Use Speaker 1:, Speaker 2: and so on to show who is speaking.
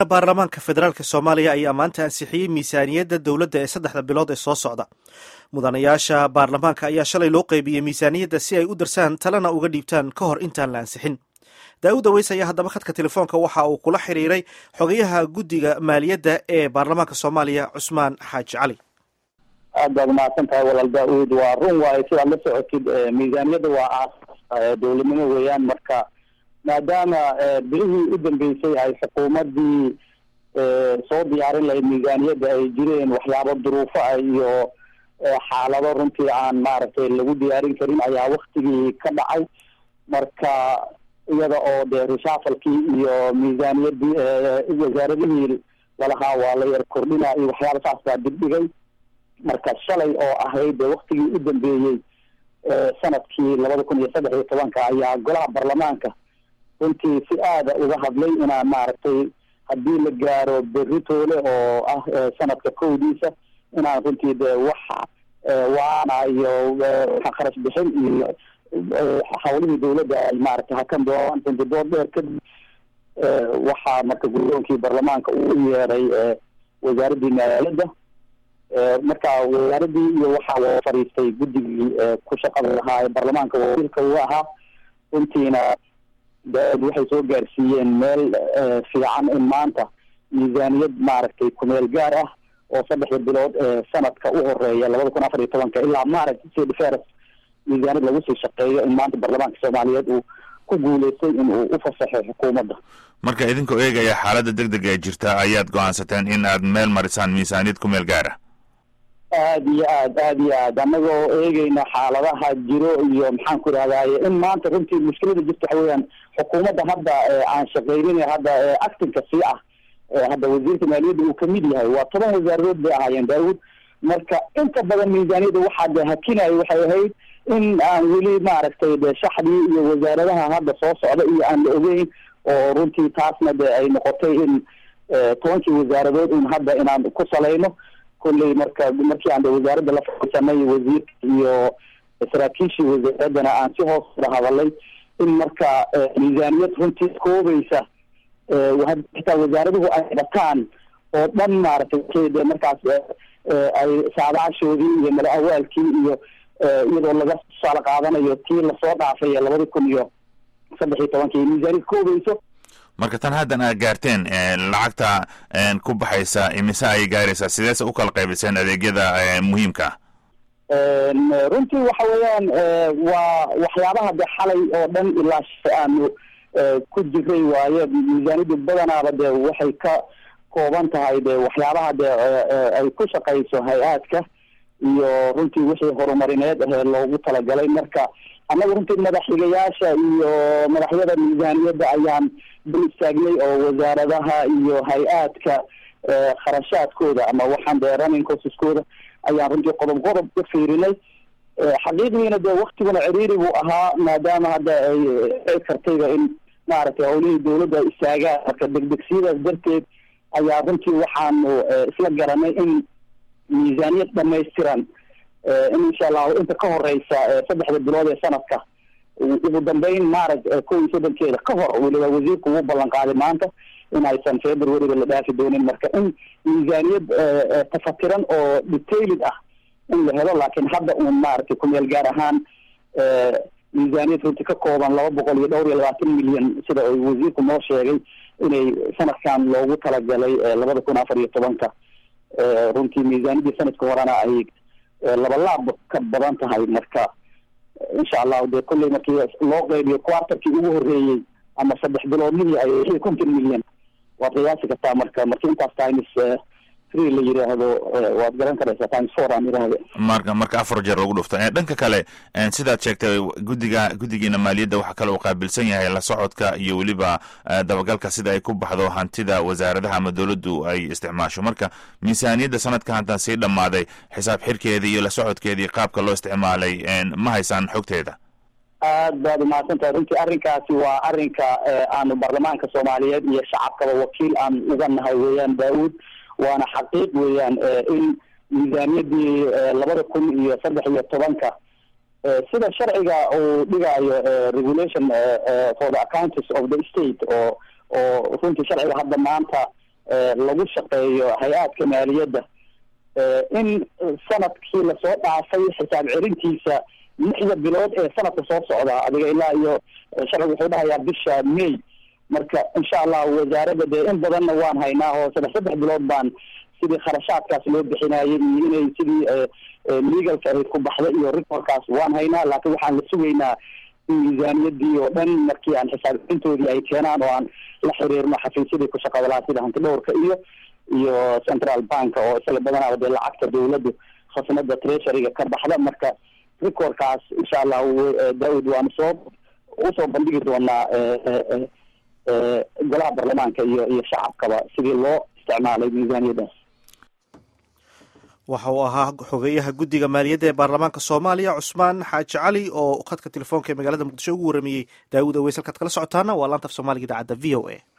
Speaker 1: baarlamaanka federaalk soomaaliya ayaa maanta ansixiyey miisaaniyadda dowladda ee saddexda bilood ee soo socda. mudanayaasha baarlamaanka ayaa shalay loo qeybiyey miisaaniyadda si ay u darsaan talena uga dhiibtaan ka hor intaan la ansixin. daa'uud aweys ayaa haddaba khadka telefoonka waxa uu kula xiriiray xogayaha guddiga maaliyadda ee baarlamaanka soomaaliya cusmaan xaaji cali.
Speaker 2: aad baad umahadsan tahay walaal daa'uud. waa run waaye sidaad la socotid miisaaniyadda waa aas dowladnimo weeyaan. marka maadaama bilihii u dambeysay ay xukuumaddii soo diyaarin lahayd miisaaniyadda ay jireen waxyaabo duruufo ah iyo xaalado runtii aan maaragtay lagu diyaarin karin ayaa waktigii ka dhacay. marka iyada oo dee reshaafalkii iyo miisaaniyaddii wasaaradihii lalahaa waa la yar kordhina iyo waxyaaba saas baa dibdhigay. marka shalay oo ahayd dee waktigii u dambeeyey sanadkii 2013 ayaa golaha baarlamaanka runtii si aada uga hadlay inaa maaragtay haddii la gaaro beritoole oo ah sanadka kowdiisa inaan runtii dee waxa waana iyo kharash bixin iyo hawlihii dawladda ay maaragtay hakan doonaan runtii dood dheer kadib waxaa marka guddoonkii baarlamaanka uu yeeday wasaaraddii maaliyadda. marka wasaaradii iyo waxaa fariistay guddigii ku shaqada lahaa ee baarlamaanka wakiilka uu ahaa. runtiina daaad waxay soo gaarsiiyeen meel fiican in maanta miisaaniyad maaragtay kumeel gaar ah oo saddexda bilood sanadka u horeeya 2014 ilaa maaragtay si defers miisaaniyad lagu sii shaqeeyo in maanta baarlamaanka soomaaliyeed uu ku guuleystay in uu u fasaxo xukuumadda.
Speaker 3: marka idinkoo eegaya xaaladda degdega ee jirta ayaad go-aansateen in aad meel marisaan miisaaniyad kumeel gaar ah.
Speaker 2: aad iyo aad anagoo eegeyna xaaladaha jiro iyo maxaan ku idhahdaye in maanta runtii mushkilada jirta waxa weeyaan xukuumadda hadda aan shaqeynin hadda actinka sii ah hadda wasiirka maaliyadda uu kamid yahay waa 10 wasaaradood bay ahaayeen daawud. marka inta badan miisaaniyadda waxaa de hakinaya waxay ahayd in aan weli maaragtay de shaxdii iyo wasaaradaha hadda soo socda iyo aan la ogeyn oo runtii taasna de ay noqotay in 10 wasaaradood in hadda inaan ku salayno kulley markii aan wasaaradda la fadhiisanay wasiirka iyo saraakiishii wasaaraddana aan si hoos ula hadalay in marka miisaaniyad runtii koobaysa xitaa wasaaraduhu ay dhataan oo dhan maaragtay de markaas ay saadaashoodii iyo mala awaalkii iyo iyadoo laga tusaale qaadanayo tii lasoo dhaafay 2013 miisaaniyad koobayso.
Speaker 3: marka tan haddan aad gaarteen lacagta ku baxaysa imise ay gaaraysaa sideese u kala qaybiseen adeegyada muhiimka ah?
Speaker 2: runtii waxa weeyaan waa waxyaabaha de xalay oo dhan ilaa aanu ku jiray waaye miisaaniyaddu badanaaba de waxay ka kooban tahay de waxyaabaha de ay ku shaqayso hay-aadka iyo runtii wixii horumarineed loogu talagalay. marka annaga runtii madaxxigayaasha iyo madaxyada miisaaniyadda ayaan dul istaagnay oo wasaaradaha iyo hay-aadka kharashaadkooda ama waxaan dee running costiskooda ayaan runtii qodob ka fiirinay. xaqiiqdiina dee waktiguna ciriiri buu ahaa maadaama hadda ay kartayba in maaragtay howlihii dawladda ay istaagaan. marka degdegsiyadaas darteed ayaa runtii waxaanu isla garanay in miisaaniyad dhamaystiran in insha allahu inta ka horeysa saddexda bilood ee sanadka ugu dambeyn maarag 31 ka hor weliba wasiirku uu ballan qaaday maanta in aysan February la dhaafi doonin. marka in miisaaniyad tafatiran oo detailed ah in la helo laakiin hadda uu maaragtay ku meel gaar ahaan miisaaniyad runtii ka kooban 220 milyan sida uu wasiirku noo sheegay inay sanadkan loogu talagalay 2014 runtii miisaaniyaddii sanadka horena ay laab ka badan tahay. marka insha allah de kulley markii loo qeybiyo quartarkii ugu horeeyey ama 3 biloodlihii ay 50 milyan waad qiyaasi kartaa. marka intaas times 3 la yiraahdo waad garan karaysaa times 4 aan yiraahdo
Speaker 3: marka 4 jeer lagu dhufto. dhanka kale sidaad sheegtay guddigiina maaliyadda waxa kale uu qaabilsan yahay la socodka iyo weliba dabagalka sida ay ku baxdo hantida wasaaradaha ama dawladdu ay isticmaasho. marka miisaaniyadda sanadka hadda sii dhammaaday xisaab xirkeedii iyo la socodkeedii qaabka loo isticmaalay ma haysaan xogteeda?
Speaker 2: aad baad umahadsantahay. runtii arrinkaasi waa arrinka aanu baarlamaanka soomaaliyeed iyo shacabkaba wakiil aan uga nahay weeyaan daawud. waana xaqiiq weeyaan in miisaaniyaddii 2013 sida sharciga uu dhigayo regulation for the accounts of the state oo runtii sharciga hadda maanta lagu shaqeeyo hay-aadka maaliyadda in sanadkii lasoo dhaafay xisaab celintiisa 6 bilood ee sanadka soo socda adiga ilaa iyo sharcigu wuxuu dhahayaa bisha May marka insha Allah wasaaradda dee in badanna waan haynaa oo 3 bilood baan sidii kharashaadkaas loo bixinayay iyo inay sidii legalka ay ku baxday iyo reportkaas waan haynaa laakiin waxaan la sugaynaa miisaaniyadii oo dhan markii aan xisaabintoodii ay keenaan oo aan la xiriirno xafiisyadii ku shaqada lahaa sida hanti dhowrka iyo central bank oo isla badanaa dee lacagta dawladdu khasnada treasuryga ka baxda marka reportkaas insha Allah Daawud waan soo bandhigi doonaa golaha baarlamaanka iyo shacabkaba sidii loo isticmaalay miisaaniyadaas.
Speaker 1: waxa uu ahaa xogeyaha guddiga maaliyadda ee baarlamaanka Soomaaliya Cusmaan Xaaji Cali oo khadka telefoonka ee magaalada Muqdisho ugu waramayay Daawud Aweys halkaad kala socotaana waa laanta af Soomaaliga idaacadda VOA.